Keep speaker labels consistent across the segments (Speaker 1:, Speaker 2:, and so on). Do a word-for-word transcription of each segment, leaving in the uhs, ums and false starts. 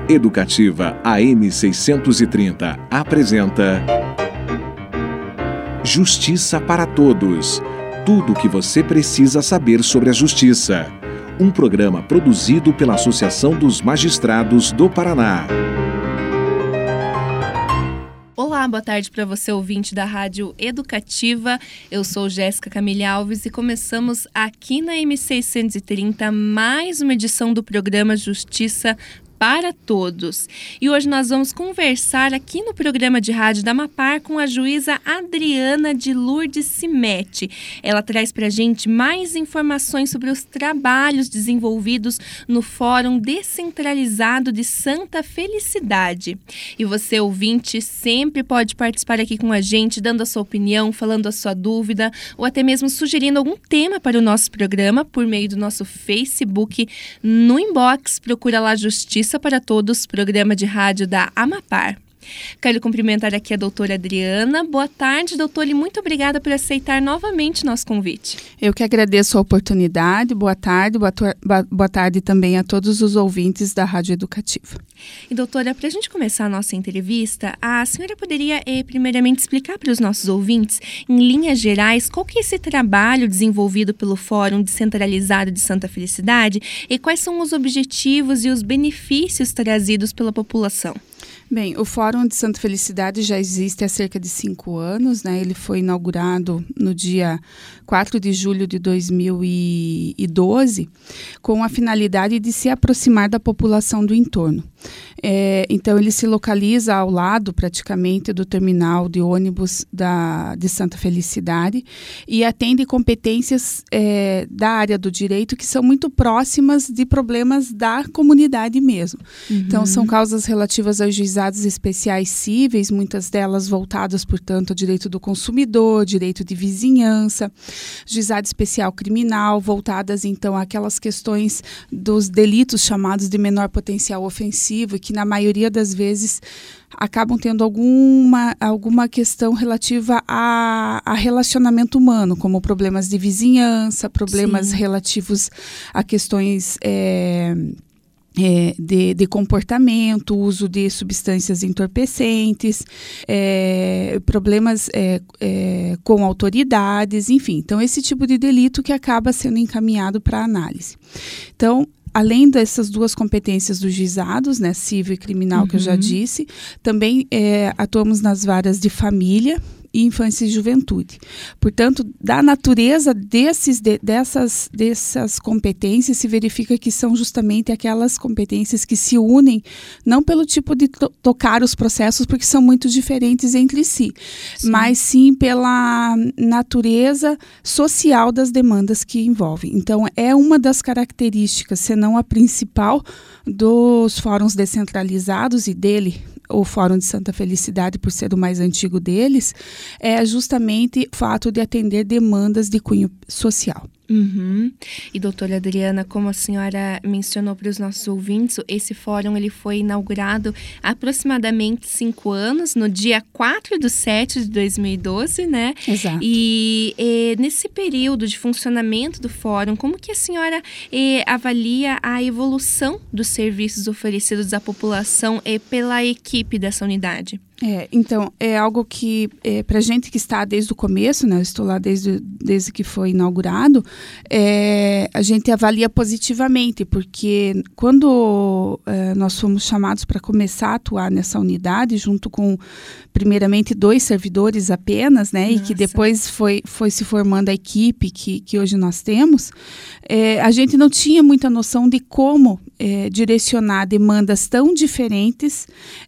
Speaker 1: Educativa A M seiscentos e trinta apresenta Justiça para Todos. Tudo o que você precisa saber sobre a justiça. Um programa produzido pela Associação dos Magistrados do Paraná.
Speaker 2: Olá, boa tarde para você, ouvinte da Rádio Educativa. Eu sou Jéssica Camille Alves e começamos aqui na A M seiscentos e trinta mais uma edição do programa Justiça para Todos. E hoje nós vamos conversar aqui no programa de rádio da Amapar com a juíza Adriana de Lourdes Cimete. Ela traz para a gente mais informações sobre os trabalhos desenvolvidos no Fórum Descentralizado de Santa Felicidade. E você, ouvinte, sempre pode participar aqui com a gente, dando a sua opinião, falando a sua dúvida, ou até mesmo sugerindo algum tema para o nosso programa por meio do nosso Facebook. No inbox, procura lá Justiça para Todos, programa de rádio da Amapar. Quero cumprimentar aqui a doutora Adriana. Boa tarde, doutora, e muito obrigada por aceitar novamente nosso convite.
Speaker 3: Eu que agradeço a oportunidade. Boa tarde, boa, boa tarde também a todos os ouvintes da Rádio Educativa.
Speaker 2: E doutora, para a gente começar a nossa entrevista, a senhora poderia eh, primeiramente explicar para os nossos ouvintes, em linhas gerais, qual que é esse trabalho desenvolvido pelo Fórum Descentralizado de Santa Felicidade e quais são os objetivos e os benefícios trazidos pela população?
Speaker 3: Bem, o Fórum de Santa Felicidade já existe há cerca de cinco anos, né? Ele foi inaugurado no dia quatro de julho de dois mil e doze, com a finalidade de se aproximar da população do entorno. É, então, ele se localiza ao lado, praticamente, do terminal de ônibus da, de Santa Felicidade e atende competências é, da área do direito que são muito próximas de problemas da comunidade mesmo. Uhum. Então, são causas relativas aos juizados especiais cíveis, muitas delas voltadas, portanto, ao direito do consumidor, direito de vizinhança, juizado especial criminal, voltadas, então, àquelas questões dos delitos chamados de menor potencial ofensivo, que na maioria das vezes acabam tendo alguma, alguma questão relativa a, a relacionamento humano, como problemas de vizinhança, problemas Sim. relativos a questões é, é, de, de comportamento, uso de substâncias entorpecentes, é, problemas é, é, com autoridades, enfim. Então, esse tipo de delito que acaba sendo encaminhado para análise. Então, além dessas duas competências dos juizados, né, civil e criminal, uhum. que eu já disse, também é, atuamos nas varas de família e infância e juventude. Portanto, da natureza desses, de, dessas, dessas competências, se verifica que são justamente aquelas competências que se unem, não pelo tipo de to- tocar os processos, porque são muito diferentes entre si, sim. mas sim pela natureza social das demandas que envolvem. Então, é uma das características, se não a principal, dos fóruns descentralizados e dele, o Fórum de Santa Felicidade, por ser o mais antigo deles, é justamente o fato de atender demandas de cunho social.
Speaker 2: Uhum. E doutora Adriana, como a senhora mencionou para os nossos ouvintes, esse fórum ele foi inaugurado há aproximadamente cinco anos, no dia quatro de setembro de dois mil e doze, né?
Speaker 3: Exato.
Speaker 2: E, e nesse período de funcionamento do fórum, como que a senhora eh, avalia a evolução dos serviços oferecidos à população eh, pela equipe dessa unidade?
Speaker 3: É, então, é algo que, é, para a gente que está desde o começo, né, eu estou lá desde, desde que foi inaugurado, é, a gente avalia positivamente, porque quando é, nós fomos chamados para começar a atuar nessa unidade, junto com, primeiramente, dois servidores apenas, né, e que depois foi, foi se formando a equipe que, que hoje nós temos, é, a gente não tinha muita noção de como é, direcionar demandas tão diferentes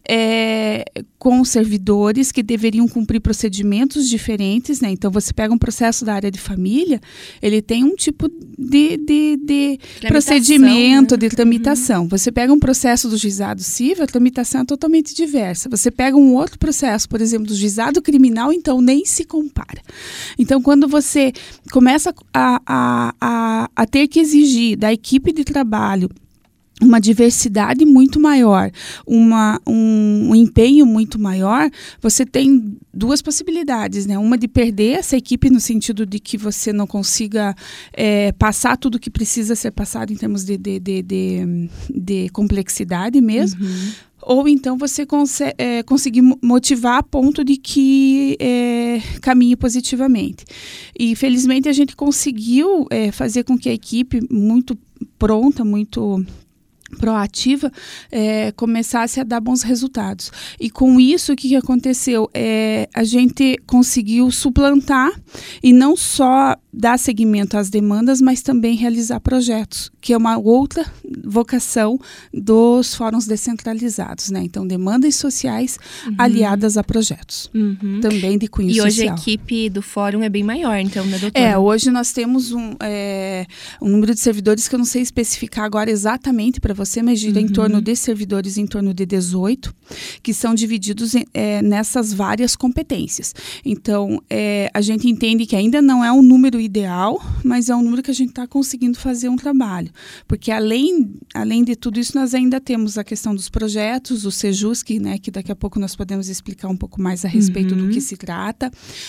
Speaker 3: é, com servidores que deveriam cumprir procedimentos diferentes, né? Então, você pega um processo da área de família, ele tem um tipo de, de, de procedimento, né? de tramitação. Uhum. Você pega um processo do juizado civil, a tramitação é totalmente diversa. Você pega um outro processo, por exemplo, do juizado criminal, então nem se compara. Então, quando você começa a, a, a, a ter que exigir da equipe de trabalho uma diversidade muito maior, uma, um, um empenho muito maior, você tem duas possibilidades, né? Uma de perder essa equipe no sentido de que você não consiga é, passar tudo que precisa ser passado em termos de, de, de, de, de complexidade mesmo, uhum. Ou então você consegue, é, conseguir motivar a ponto de que é, caminhe positivamente. E felizmente a gente conseguiu é, fazer com que a equipe muito pronta, muito proativa, é, começasse a dar bons resultados. E com isso, o que, que aconteceu? É, a gente conseguiu suplantar e não só dar seguimento às demandas, mas também realizar projetos, que é uma outra vocação dos fóruns descentralizados, né? Então, demandas sociais uhum. aliadas a projetos, uhum. também de cunho social.
Speaker 2: E hoje a equipe do fórum é bem maior, então, né, doutora?
Speaker 3: É, hoje nós temos um, é, um número de servidores que eu não sei especificar agora exatamente para você, mas gira uhum. em torno de servidores, em torno de dezoito, que são divididos em, é, nessas várias competências. Então, é, a gente entende que ainda não é um número ideal, mas é um número que a gente está conseguindo fazer um trabalho. Porque além, além de tudo isso, nós ainda temos a questão dos projetos, o Sejusc, né, que daqui a pouco nós podemos explicar um pouco mais a respeito uhum. do que se trata.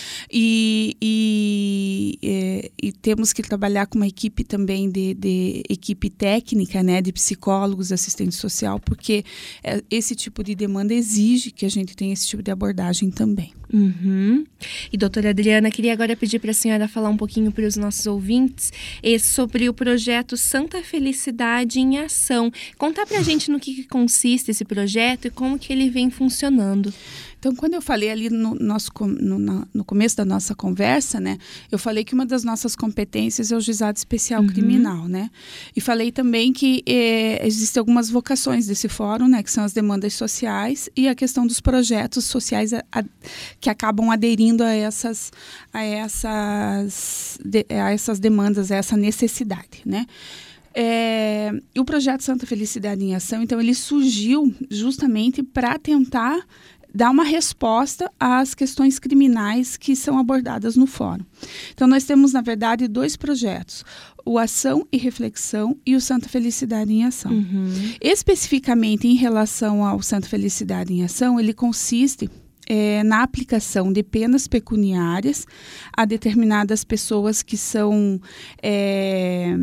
Speaker 3: E, e, é, e temos que trabalhar com uma equipe também de, de equipe técnica, né, de psicólogos, assistente social, porque é, esse tipo de demanda exige que a gente tenha esse tipo de abordagem também.
Speaker 2: Uhum. E doutora Adriana, queria agora pedir para a senhora falar um pouquinho para os nossos ouvintes eh, sobre o projeto Santa Felicidade em Ação. Contar para a gente no que, que consiste esse projeto e como que ele vem funcionando.
Speaker 3: Então, quando eu falei ali no, nosso, no, no começo da nossa conversa, né, eu falei que uma das nossas competências é o Juizado Especial uhum. Criminal, né? E falei também que eh, existem algumas vocações desse fórum, né, que são as demandas sociais e a questão dos projetos sociais a, a, que acabam aderindo a essas, a essas, de, a essas demandas, a essa necessidade, né? É, o projeto Santa Felicidade em Ação, então, ele surgiu justamente para tentar dar uma resposta às questões criminais que são abordadas no fórum. Então, nós temos, na verdade, dois projetos, o Ação e Reflexão e o Santa Felicidade em Ação. Uhum. Especificamente em relação ao Santa Felicidade em Ação, ele consiste é, na aplicação de penas pecuniárias a determinadas pessoas que são É,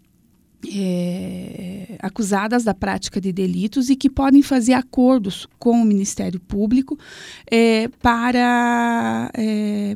Speaker 3: É, acusadas da prática de delitos e que podem fazer acordos com o Ministério Público é, para é,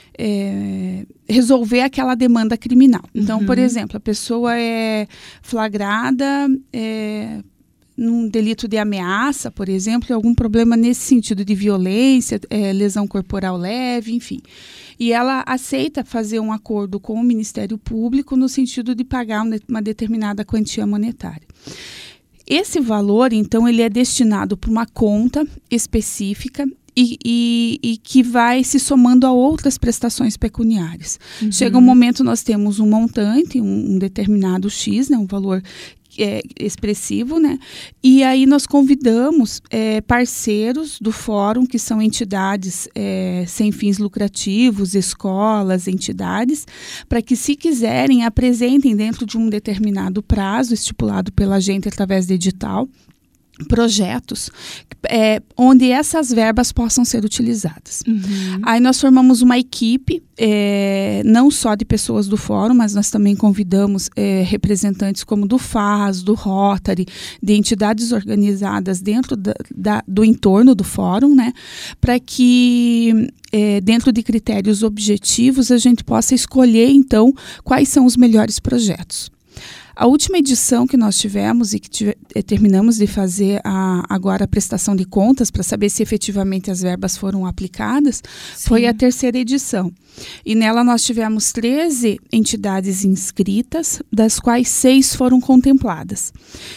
Speaker 3: é, resolver aquela demanda criminal. Então, uhum. por exemplo, a pessoa é flagrada é, num delito de ameaça, por exemplo, algum problema nesse sentido de violência, é, lesão corporal leve, enfim. E ela aceita fazer um acordo com o Ministério Público no sentido de pagar uma determinada quantia monetária. Esse valor, então, ele é destinado para uma conta específica e, e, e que vai se somando a outras prestações pecuniárias. Uhum. Chega um momento, nós temos um montante, um, um determinado X, né, um valor É, expressivo, né? E aí nós convidamos é, parceiros do fórum, que são entidades é, sem fins lucrativos, escolas, entidades, para que, se quiserem, apresentem dentro de um determinado prazo estipulado pela gente através de edital, projetos é, onde essas verbas possam ser utilizadas. Uhum. Aí nós formamos uma equipe, é, não só de pessoas do fórum, mas nós também convidamos é, representantes como do F A S, do Rotary, de entidades organizadas dentro da, da, do entorno do fórum, né, para que é, dentro de critérios objetivos a gente possa escolher, então, quais são os melhores projetos. A última edição que nós tivemos e que tive, terminamos de fazer a, agora a prestação de contas para saber se efetivamente as verbas foram aplicadas, Sim. foi a terceira edição. E nela nós tivemos treze entidades inscritas, das quais seis foram contempladas.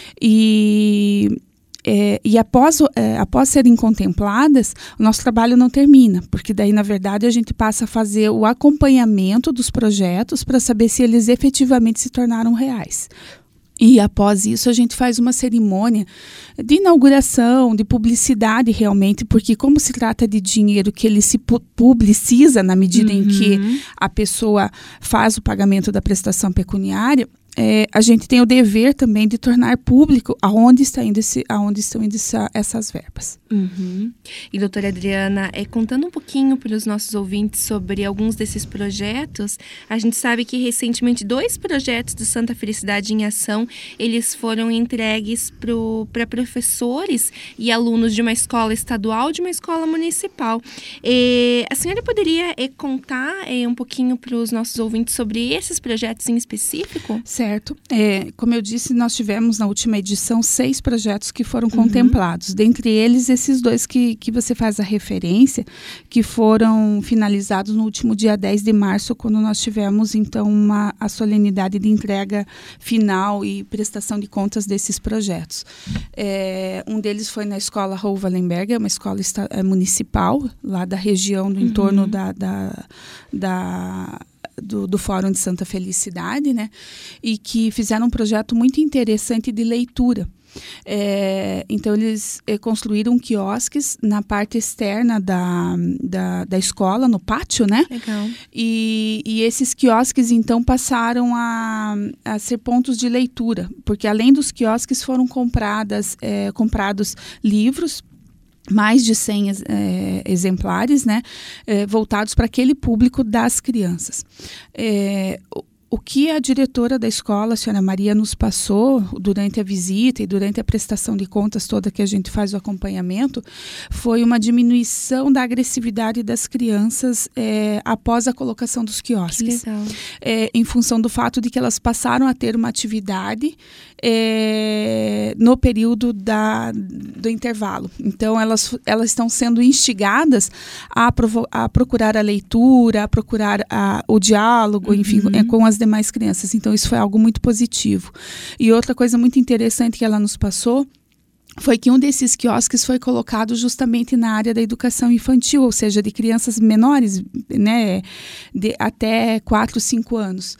Speaker 3: E... É, e após, é, após serem contempladas, o nosso trabalho não termina, porque daí, na verdade, a gente passa a fazer o acompanhamento dos projetos para saber se eles efetivamente se tornaram reais. E após isso a gente faz uma cerimônia de inauguração, de publicidade realmente, porque como se trata de dinheiro que ele se pu- publiciza na medida uhum. em que a pessoa faz o pagamento da prestação pecuniária, é, a gente tem o dever também de tornar público aonde, está indo esse, aonde estão indo essa, essas verbas.
Speaker 2: Uhum. E doutora Adriana, é, contando um pouquinho para os nossos ouvintes sobre alguns desses projetos, a gente sabe que recentemente dois projetos do Santa Felicidade em Ação, eles foram entregues para professores e alunos de uma escola estadual e de uma escola municipal. E a senhora poderia é, contar é, um pouquinho para os nossos ouvintes sobre esses projetos em específico?
Speaker 3: Certo. É, como eu disse, nós tivemos na última edição seis projetos que foram uhum. contemplados. Dentre eles, esses dois que, que você faz a referência, que foram finalizados no último dia dez de março, quando nós tivemos, então, uma, a solenidade de entrega final e prestação de contas desses projetos. É, um deles foi na escola Raul Wallenberg, uma escola esta, é, municipal, lá da região, do entorno uhum. da... da, da Do, do Fórum de Santa Felicidade, né? E que fizeram um projeto muito interessante de leitura. É, então, eles é, construíram quiosques na parte externa da, da, da escola, no pátio, né?
Speaker 2: Legal.
Speaker 3: E, e esses quiosques, então, passaram a, a ser pontos de leitura, porque além dos quiosques foram compradas, é, comprados livros, mais de cem é, exemplares, né, é, voltados para aquele público das crianças. É, o, o que a diretora da escola, a senhora Maria, nos passou durante a visita e durante a prestação de contas toda que a gente faz o acompanhamento, foi uma diminuição da agressividade das crianças é, após a colocação dos quiosques.
Speaker 2: Que legal.
Speaker 3: É, em função do fato de que elas passaram a ter uma atividade é, no período da, do intervalo. Então, elas, elas estão sendo instigadas a, provo- a procurar a leitura, a procurar a, o diálogo, uhum. enfim, é, com as demais crianças. Então, isso foi algo muito positivo. E outra coisa muito interessante que ela nos passou foi que um desses quiosques foi colocado justamente na área da educação infantil, ou seja, de crianças menores, né, de até quatro, cinco anos.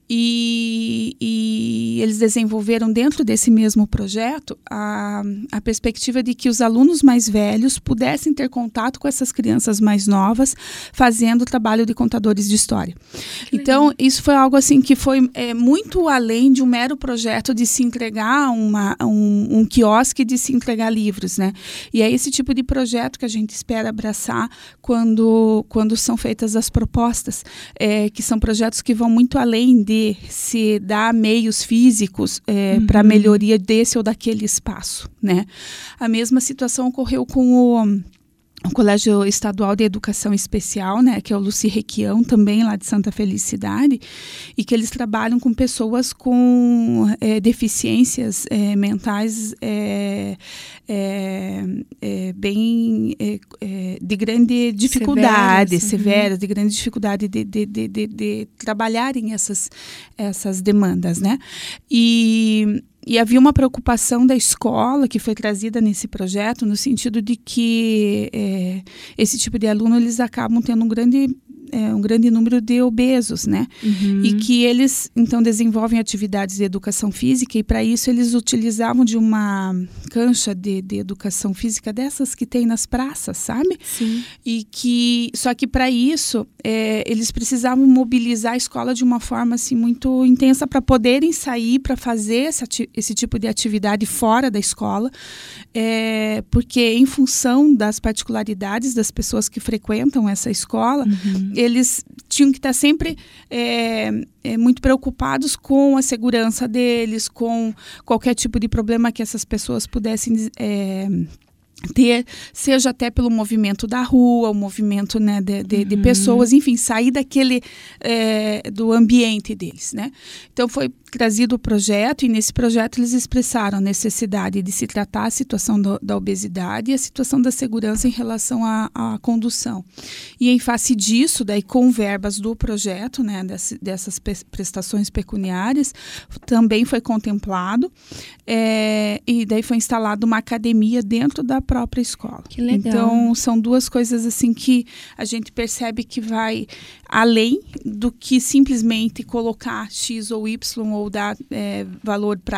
Speaker 3: E, e eles desenvolveram dentro desse mesmo projeto a, a perspectiva de que os alunos mais velhos pudessem ter contato com essas crianças mais novas, fazendo o trabalho de contadores de história. Que então, legal. Isso foi algo assim que foi é, muito além de um mero projeto de se entregar uma, um, um quiosque, de se entregar livros, né? E é esse tipo de projeto que a gente espera abraçar quando, quando são feitas as propostas, é, que são projetos que vão muito além de se dar meios físicos é, uhum. para a melhoria desse ou daquele espaço, né? A mesma situação ocorreu com o o Colégio Estadual de Educação Especial, né, que é o Luci Requião, também lá de Santa Felicidade, e que eles trabalham com pessoas com é, deficiências é, mentais é, é, é, bem é, é, de grande dificuldade, severas, severas uhum. de grande dificuldade de, de, de, de, de trabalharem essas, essas demandas, né? E E havia uma preocupação da escola que foi trazida nesse projeto, no sentido de que é, esse tipo de aluno, eles acabam tendo um grande, é, um grande número de obesos, né? Uhum. E que eles, então, desenvolvem atividades de educação física, e para isso eles utilizavam de uma cancha de, de educação física dessas que tem nas praças, sabe?
Speaker 2: Sim.
Speaker 3: E que, só que para isso, é, eles precisavam mobilizar a escola de uma forma assim, muito intensa para poderem sair, para fazer essa atividade, esse tipo de atividade fora da escola, é, porque em função das particularidades das pessoas que frequentam essa escola, uhum. eles tinham que estar sempre é, é, muito preocupados com a segurança deles, com qualquer tipo de problema que essas pessoas pudessem é, ter, seja até pelo movimento da rua, o movimento, né, de, de, uhum. de pessoas, enfim, sair daquele, é, do ambiente deles, né? Então, foi trazido o projeto, e nesse projeto eles expressaram a necessidade de se tratar a situação do, da obesidade e a situação da segurança em relação à, à condução. E em face disso, daí com verbas do projeto, né, desse, dessas prestações pecuniárias, também foi contemplado, é, e daí foi instalada uma academia dentro da própria escola.
Speaker 2: Que legal.
Speaker 3: Então, são duas coisas assim que a gente percebe que vai além do que simplesmente colocar X ou Y ou dar é, valor para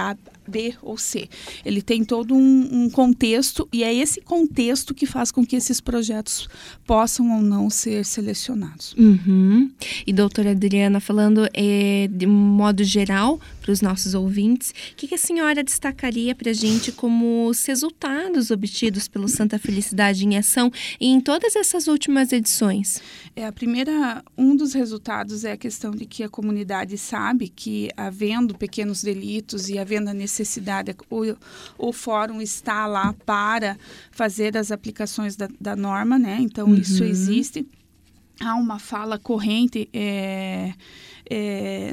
Speaker 3: B ou C. Ele tem todo um, um contexto e é esse contexto que faz com que esses projetos possam ou não ser selecionados.
Speaker 2: Uhum. E doutora Adriana, falando é, de modo geral para os nossos ouvintes, o que, que a senhora destacaria para a gente como os resultados obtidos pelo Santa Felicidade em Ação e em todas essas últimas edições?
Speaker 3: É, a primeira, um dos resultados é a questão de que a comunidade sabe que, havendo pequenos delitos e havendo a necessidade, o, o fórum está lá para fazer as aplicações da, da norma, né? Então, uhum. isso existe. Há uma fala corrente, é, é,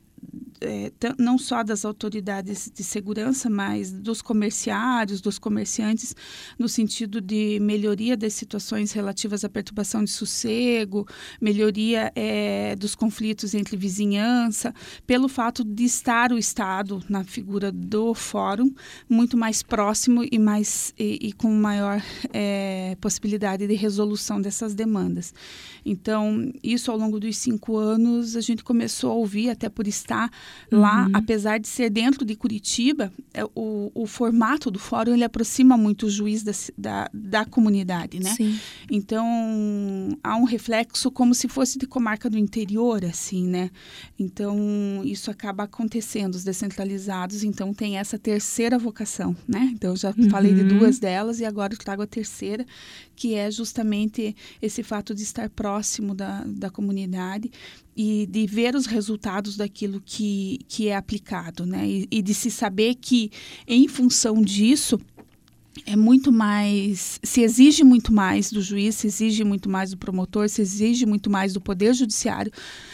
Speaker 3: É, não só das autoridades de segurança, mas dos comerciários, dos comerciantes, no sentido de melhoria das situações relativas à perturbação de sossego, melhoria é, dos conflitos entre vizinhança, pelo fato de estar o Estado, na figura do fórum, muito mais próximo e, mais, e, e com maior é, possibilidade de resolução dessas demandas. Então, isso ao longo dos cinco anos, a gente começou a ouvir, até por estar lá, uhum. apesar de ser dentro de Curitiba, é, o, o formato do fórum, ele aproxima muito o juiz da, da, da comunidade, né?
Speaker 2: Sim.
Speaker 3: Então, há um reflexo como se fosse de comarca do interior, assim, né? Então, isso acaba acontecendo, os descentralizados, então, tem essa terceira vocação, né? Então, eu já uhum. falei de duas delas e agora eu trago a terceira, que é justamente esse fato de estar próximo da, da comunidade e de ver os resultados daquilo que, que é aplicado, né? E, e de se saber que, em função disso, é muito mais, se exige muito mais do juiz, se exige muito mais do promotor, se exige muito mais do Poder Judiciário,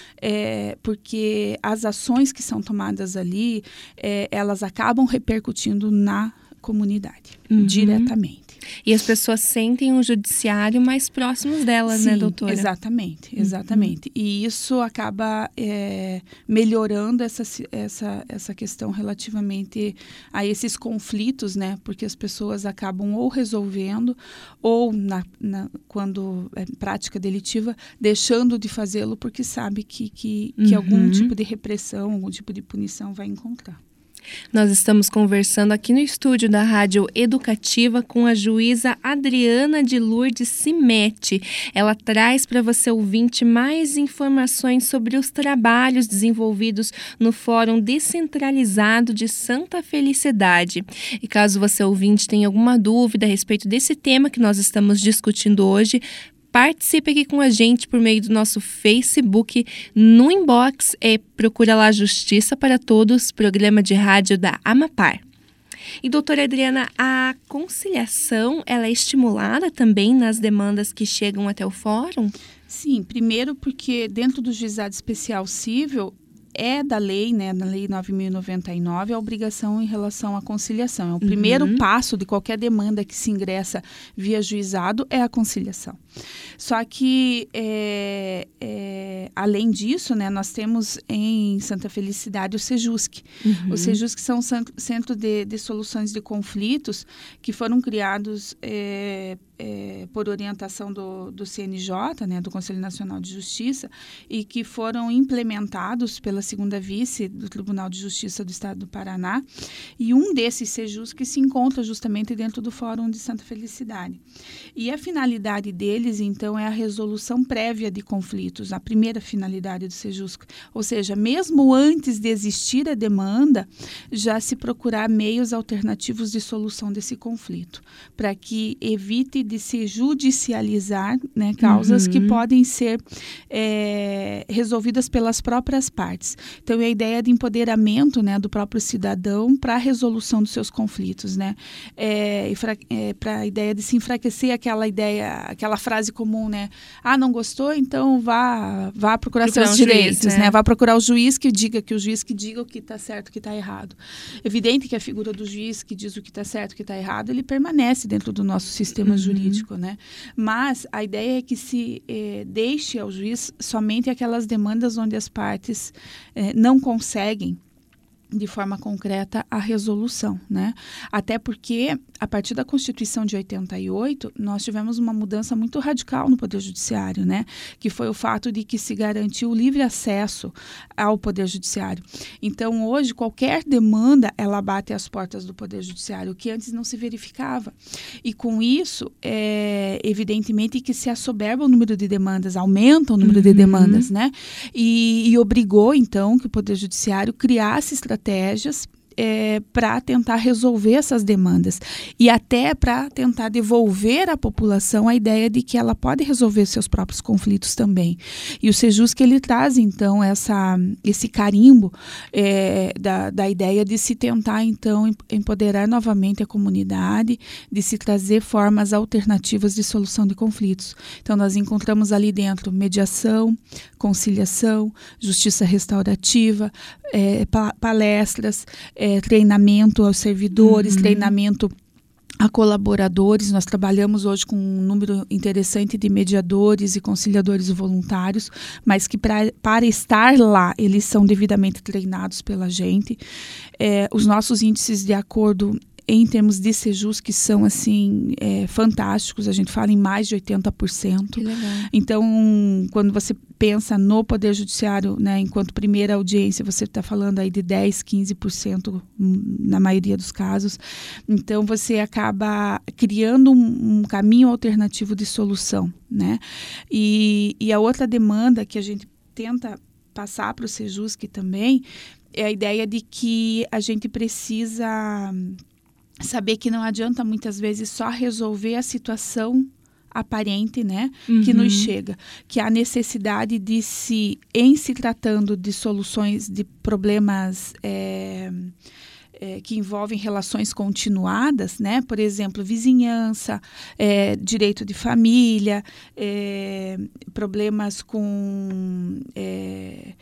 Speaker 3: é, porque as ações que são tomadas ali, é, elas acabam repercutindo na comunidade, uhum. diretamente.
Speaker 2: E as pessoas sentem o judiciário mais próximos delas,
Speaker 3: Sim,
Speaker 2: né, doutora?
Speaker 3: Exatamente, exatamente. Uhum. E isso acaba é, melhorando essa, essa, essa questão relativamente a esses conflitos, né? Porque as pessoas acabam ou resolvendo ou, na, na, quando é prática delitiva, deixando de fazê-lo porque sabe que, que, que uhum. algum tipo de repressão, algum tipo de punição vai encontrar.
Speaker 2: Nós estamos conversando aqui no estúdio da Rádio Educativa com a juíza Adriana de Lourdes Cimete. Ela traz para você, ouvinte, mais informações sobre os trabalhos desenvolvidos no Fórum Descentralizado de Santa Felicidade. E caso você, ouvinte, tenha alguma dúvida a respeito desse tema que nós estamos discutindo hoje, participe aqui com a gente por meio do nosso Facebook, no inbox, é, procura lá Justiça para Todos, programa de rádio da Amapar. E, doutora Adriana, a conciliação, ela é estimulada também nas demandas que chegam até o fórum?
Speaker 3: Sim, primeiro porque dentro do Juizado Especial Cível, é da lei, né, na Lei nove mil e noventa e nove, a obrigação em relação à conciliação. É o primeiro uhum. passo de qualquer demanda que se ingressa via juizado é a conciliação. Só que, é, é, além disso, né, nós temos em Santa Felicidade o SEJUSC. Uhum. O SEJUSC são Centro de, de Soluções de Conflitos que foram criados é, é, por orientação do, do C N J, né, do Conselho Nacional de Justiça, e que foram implementados pela segunda vice do Tribunal de Justiça do Estado do Paraná. E um desses SEJUSC se encontra justamente dentro do Fórum de Santa Felicidade. E a finalidade dele então, é a resolução prévia de conflitos, a primeira finalidade do SEJUSC. Ou seja, mesmo antes de existir a demanda, já se procurar meios alternativos de solução desse conflito, para que evite de se judicializar, né, causas uhum. que podem ser é, resolvidas pelas próprias partes. Então, é a ideia de empoderamento, né, do próprio cidadão para a resolução dos seus conflitos, né? É, é, para a ideia de se enfraquecer aquela ideia, aquela frase comum, né? Ah, não gostou? Então vá, vá procurar, procurar seus um direitos, juiz, né? né? Vá procurar o juiz que diga, que o juiz que diga o que está certo, o que está errado. Evidente que a figura do juiz que diz o que está certo, o que está errado, ele permanece dentro do nosso sistema uhum. jurídico, né? Mas a ideia é que se eh, deixe ao juiz somente aquelas demandas onde as partes eh, não conseguem de forma concreta a resolução, né? Até porque, a partir da Constituição de oitenta e oito, nós tivemos uma mudança muito radical no Poder Judiciário, né? Que foi o fato de que se garantiu o livre acesso ao Poder Judiciário. Então, hoje, qualquer demanda, ela bate às portas do Poder Judiciário, o que antes não se verificava. E com isso, é evidentemente que se assoberba o número de demandas, aumenta o número uhum. de demandas, né? E, e obrigou, então, que o Poder Judiciário criasse estratégias estratégias é, para tentar resolver essas demandas e até para tentar devolver à população a ideia de que ela pode resolver seus próprios conflitos também. E o Sejusc, ele traz, então, essa, esse carimbo é, da, da ideia de se tentar, então, empoderar novamente a comunidade, de se trazer formas alternativas de solução de conflitos. Então, nós encontramos ali dentro mediação, conciliação, justiça restaurativa, é, palestras, é, treinamento aos servidores, uhum. treinamento a colaboradores. Nós trabalhamos hoje com um número interessante de mediadores e conciliadores voluntários, mas que pra, para estar lá, eles são devidamente treinados pela gente. É, os nossos índices de acordo em termos de Sejusc, que são assim, é, fantásticos, a gente fala em mais de oitenta por cento.
Speaker 2: Que legal.
Speaker 3: Então, quando você pensa no Poder Judiciário, né, enquanto primeira audiência, você está falando aí de dez, quinze por cento na maioria dos casos. Então, você acaba criando um, um caminho alternativo de solução, né? E, e a outra demanda que a gente tenta passar para o Sejusc também é a ideia de que a gente precisa saber que não adianta muitas vezes só resolver a situação aparente, né, uhum. que nos chega, que há necessidade de se, em se tratando de soluções de problemas é, é, que envolvem relações continuadas, né, por exemplo, vizinhança, é, direito de família, é, problemas com é,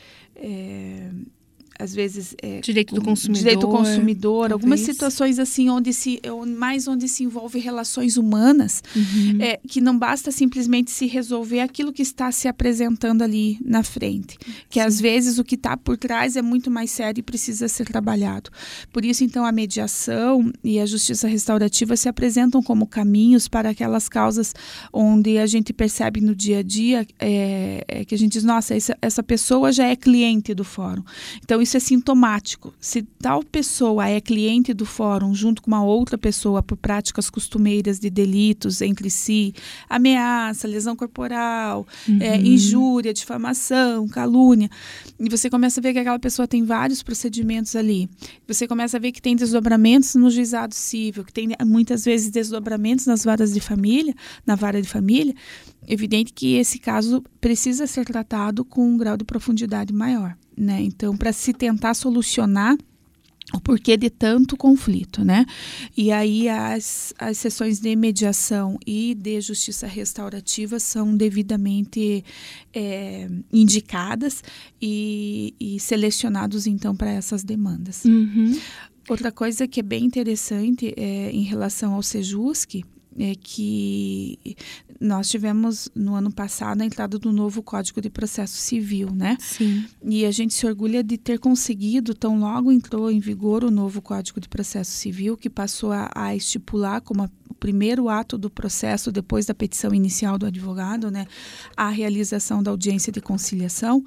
Speaker 3: é, às vezes é,
Speaker 2: direito do consumidor,
Speaker 3: direito do consumidor,
Speaker 2: talvez.
Speaker 3: Algumas situações assim onde se mais onde se envolve relações humanas, uhum. é, que não basta simplesmente se resolver aquilo que está se apresentando ali na frente, que Sim. às vezes o que está por trás é muito mais sério e precisa ser trabalhado. Por isso, então, a mediação e a justiça restaurativa se apresentam como caminhos para aquelas causas onde a gente percebe no dia a dia é, é que a gente diz, nossa, essa, essa pessoa já é cliente do fórum. Então, isso é sintomático. Se tal pessoa é cliente do fórum junto com uma outra pessoa por práticas costumeiras de delitos entre si, ameaça, lesão corporal, uhum. é, injúria, difamação, calúnia, e você começa a ver que aquela pessoa tem vários procedimentos ali. Você começa a ver que tem desdobramentos no juizado civil, que tem muitas vezes desdobramentos nas varas de família, na vara de família. Evidente que esse caso precisa ser tratado com um grau de profundidade maior, né? Então, para se tentar solucionar o porquê de tanto conflito, né? E aí as, as sessões de mediação e de justiça restaurativa são devidamente é, indicadas e, e selecionados, então, para essas demandas.
Speaker 2: Uhum.
Speaker 3: Outra coisa que é bem interessante é, em relação ao Sejusc, é que nós tivemos no ano passado a entrada do novo Código de Processo Civil, né?
Speaker 2: Sim.
Speaker 3: E a gente se orgulha de ter conseguido, tão logo entrou em vigor o novo Código de Processo Civil, que passou a, a estipular como a, o primeiro ato do processo, depois da petição inicial do advogado, né, a realização da audiência de conciliação.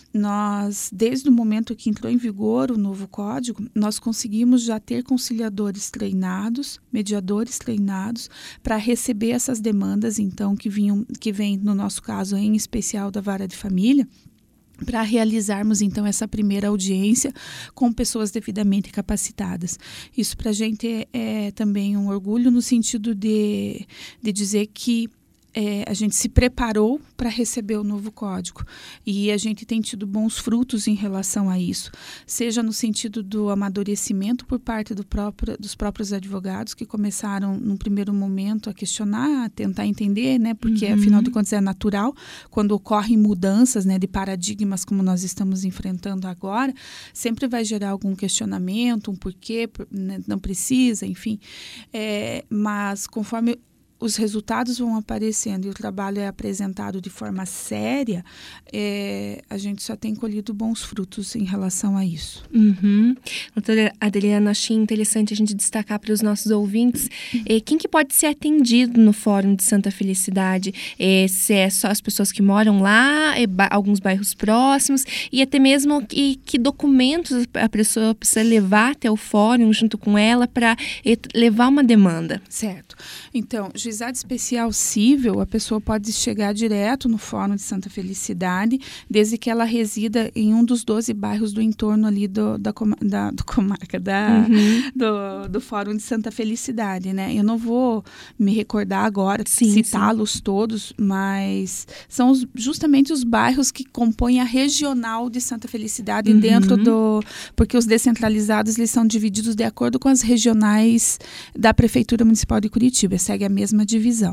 Speaker 3: Nós, desde o momento que entrou em vigor o novo Código, nós conseguimos já ter conciliadores treinados, mediadores treinados, para receber essas demandas, então, que vinham, que vem, no nosso caso, em especial da vara de família, para realizarmos, então, essa primeira audiência com pessoas devidamente capacitadas. Isso para a gente é, é também um orgulho no sentido de, de dizer que É, a gente se preparou para receber o novo código e a gente tem tido bons frutos em relação a isso, seja no sentido do amadurecimento por parte do próprio, dos próprios advogados que começaram num primeiro momento a questionar, a tentar entender, né, porque uhum. afinal de contas é natural, quando ocorrem mudanças, né, de paradigmas como nós estamos enfrentando agora, sempre vai gerar algum questionamento, um porquê, né, não precisa, enfim, é, mas conforme os resultados vão aparecendo e o trabalho é apresentado de forma séria, é, a gente só tem colhido bons frutos em relação a isso.
Speaker 2: Uhum. Doutora Adriana, achei interessante a gente destacar para os nossos ouvintes eh, quem que pode ser atendido no Fórum de Santa Felicidade, eh, se é só as pessoas que moram lá, eh, ba- alguns bairros próximos, e até mesmo que, que documentos a pessoa precisa levar até o fórum junto com ela para eh, levar uma demanda.
Speaker 3: Certo. Então, juizado especial cível, a pessoa pode chegar direto no Fórum de Santa Felicidade, desde que ela resida em um dos doze bairros do entorno ali do, da, coma- da do comarca, da,
Speaker 2: Uhum.
Speaker 3: do, do Fórum de Santa Felicidade, né? Eu não vou me recordar agora,
Speaker 2: Sim,
Speaker 3: citá-los todos, mas são os- justamente os bairros que compõem a regional de Santa Felicidade
Speaker 2: Uhum.
Speaker 3: dentro do... Porque os descentralizados, eles são divididos de acordo com as regionais da Prefeitura Municipal de Curitiba, segue a mesma divisão.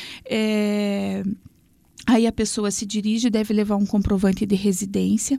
Speaker 3: É... Aí a pessoa se dirige, deve levar um comprovante de residência,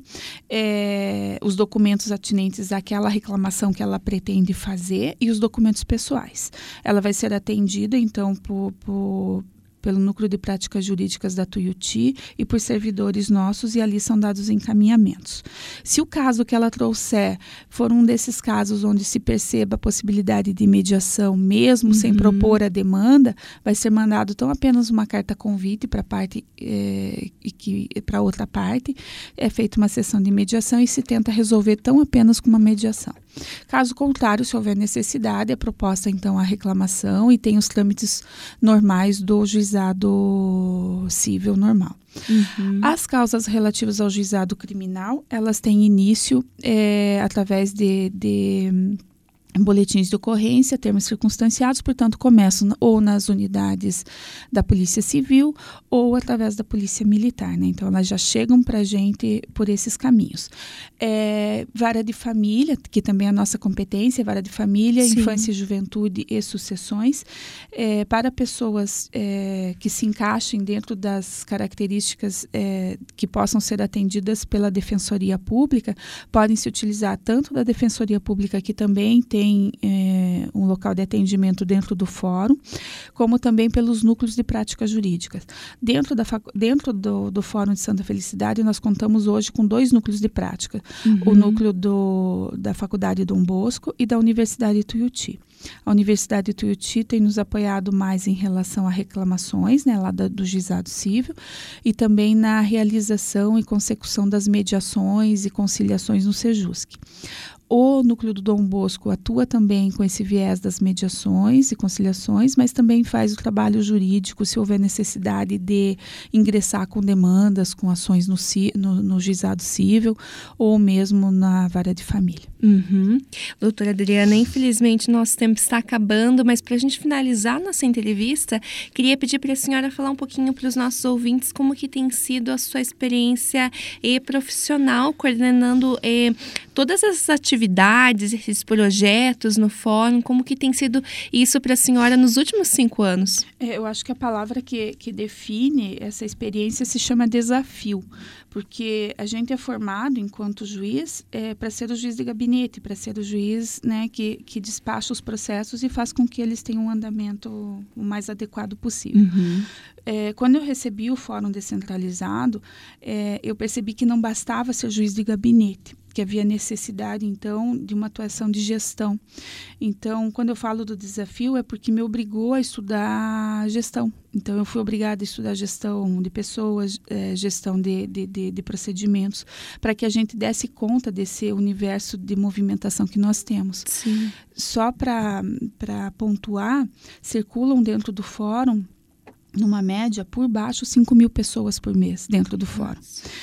Speaker 3: é, os documentos atinentes àquela reclamação que ela pretende fazer e os documentos pessoais. Ela vai ser atendida, então, por, por, pelo Núcleo de Práticas Jurídicas da Tuiuti e por servidores nossos, e ali são dados encaminhamentos. Se o caso que ela trouxer for um desses casos onde se perceba a possibilidade de mediação, mesmo
Speaker 2: Uhum.
Speaker 3: sem propor a demanda, vai ser mandado então apenas uma carta convite para a parte é, e que para outra parte, é feita uma sessão de mediação e se tenta resolver tão apenas com uma mediação. Caso contrário, se houver necessidade, é proposta então a reclamação e tem os trâmites normais do juizado civil normal.
Speaker 2: Uhum.
Speaker 3: As causas relativas ao juizado criminal, elas têm início é, através de, de boletins de ocorrência, termos circunstanciados, portanto, começam ou nas unidades da Polícia Civil ou através da Polícia Militar, né? Então, elas já chegam para a gente por esses caminhos. É, vara de família, que também é a nossa competência, vara de família,
Speaker 2: Sim.
Speaker 3: infância e juventude e sucessões, é, para pessoas é, que se encaixem dentro das características é, que possam ser atendidas pela Defensoria Pública, podem se utilizar tanto da Defensoria Pública, que também tem tem é, um local de atendimento dentro do fórum, como também pelos núcleos de práticas jurídicas. Dentro, da, dentro do, do Fórum de Santa Felicidade, nós contamos hoje com dois núcleos de prática,
Speaker 2: Uhum.
Speaker 3: o núcleo do, da Faculdade Dom Bosco e da Universidade Tuiuti. A Universidade Tuiuti tem nos apoiado mais em relação a reclamações, né, lá da, do juizado civil, e também na realização e consecução das mediações e conciliações no SEJUSC. O núcleo do Dom Bosco atua também com esse viés das mediações e conciliações, mas também faz o trabalho jurídico se houver necessidade de ingressar com demandas, com ações no, no, no juizado civil ou mesmo na vara de família.
Speaker 2: Uhum. Doutora Adriana, infelizmente nosso tempo está acabando, mas para a gente finalizar nossa entrevista, queria pedir para a senhora falar um pouquinho para os nossos ouvintes como que tem sido a sua experiência eh, profissional, coordenando eh, todas essas atividades, esses projetos no fórum, como que tem sido isso para a senhora nos últimos cinco anos?
Speaker 3: É, eu acho que a palavra que, que define essa experiência se chama desafio, porque a gente é formado enquanto juiz é, para ser o juiz de gabinete, para ser o juiz, né, que, que despacha os processos e faz com que eles tenham um andamento o mais adequado possível.
Speaker 2: Uhum.
Speaker 3: É, quando eu recebi o Fórum Descentralizado, é, eu percebi que não bastava ser juiz de gabinete, que havia necessidade, então, de uma atuação de gestão. Então, quando eu falo do desafio, é porque me obrigou a estudar gestão. Então, eu fui obrigada a estudar gestão de pessoas, é, gestão de, de, de, de procedimentos, para que a gente desse conta desse universo de movimentação que nós temos.
Speaker 2: Sim.
Speaker 3: Só para pontuar, circulam dentro do fórum, numa média, por baixo, cinco mil pessoas por mês dentro do fórum.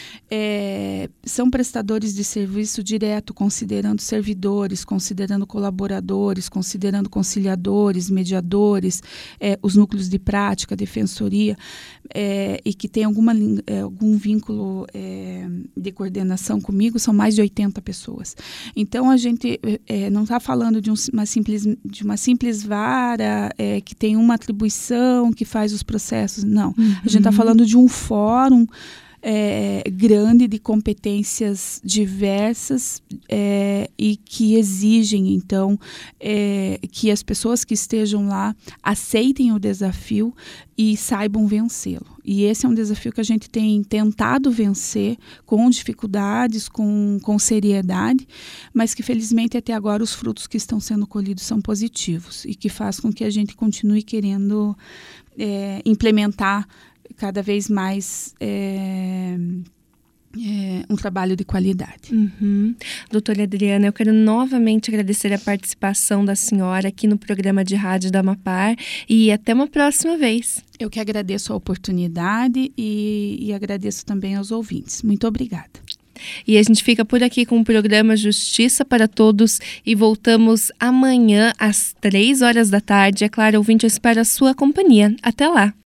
Speaker 3: É, são prestadores de serviço direto, considerando servidores, considerando colaboradores, considerando conciliadores, mediadores, é, os núcleos de prática, defensoria, é, e que tem alguma, é, algum vínculo é, de coordenação comigo, são mais de oitenta pessoas. Então, a gente é, não está falando de, um, uma simples, de uma simples vara é, que tem uma atribuição, que faz os processos, não. Uhum. A gente está falando de um fórum é, grande de competências diversas é, e que exigem, então, é, que as pessoas que estejam lá aceitem o desafio e saibam vencê-lo. E esse é um desafio que a gente tem tentado vencer com dificuldades, com, com seriedade, mas que felizmente até agora os frutos que estão sendo colhidos são positivos e que faz com que a gente continue querendo é, implementar cada vez mais é, é, um trabalho de qualidade.
Speaker 2: Uhum. Doutora Adriana, eu quero novamente agradecer a participação da senhora aqui no programa de rádio da Amapar e até uma próxima vez.
Speaker 3: Eu que agradeço a oportunidade e, e agradeço também aos ouvintes. Muito obrigada.
Speaker 2: E a gente fica por aqui com o programa Justiça para Todos e voltamos amanhã às três horas da tarde. É claro, ouvinte, eu espero a sua companhia. Até lá!